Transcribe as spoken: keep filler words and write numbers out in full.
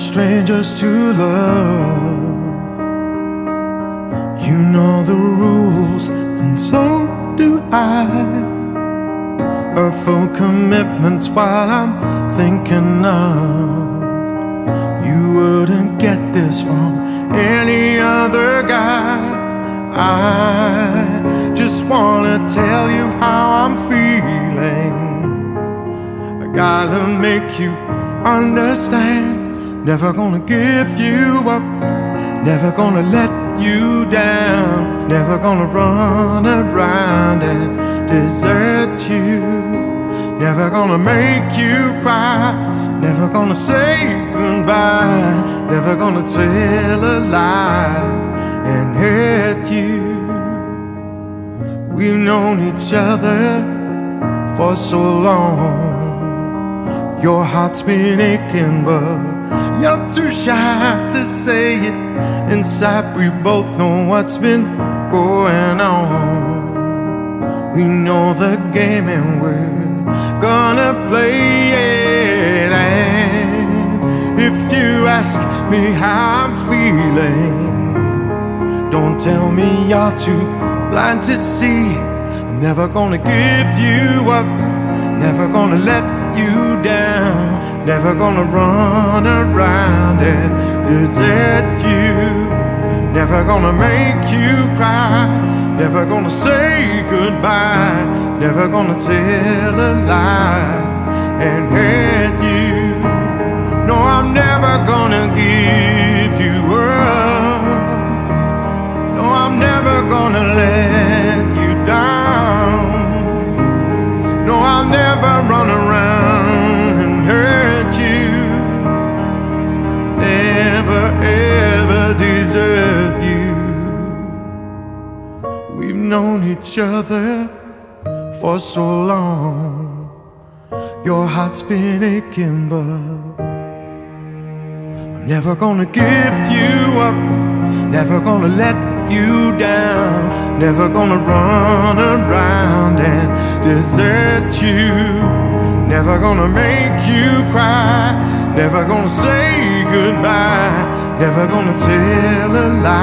strangers to love. You know the rules, and so do I. Earthful commitments while I'm thinking of. You wouldn't get this from any other guy. I just wanna tell you how I'm feeling. I gotta make you understand. Never gonna give you up, never gonna let you down, never gonna run around and desert you, never gonna make you cry, never gonna say goodbye, never gonna tell a lie and hurt you. We've known each other for so long. Your heart's been aching, but you're too shy to say it. Inside we both know what's been going on. We know the game and we're gonna play it. And if you ask me how I'm feeling, don't tell me you're too blind to see. I'm never gonna give you up, never gonna let you down, never gonna run around and desert you, never gonna make you cry, never gonna say goodbye, never gonna tell a lie and hurt you. No, I'm never gonna give you up. No, I'm never gonna let you down. No, I'll never run around and hurt you, never ever desert you. We've known each other for so long. Your heart's been aching, but I'm never gonna give you up, never gonna let you down, never gonna run around and desert you, never gonna make you cry, never gonna say goodbye, never gonna tell a lie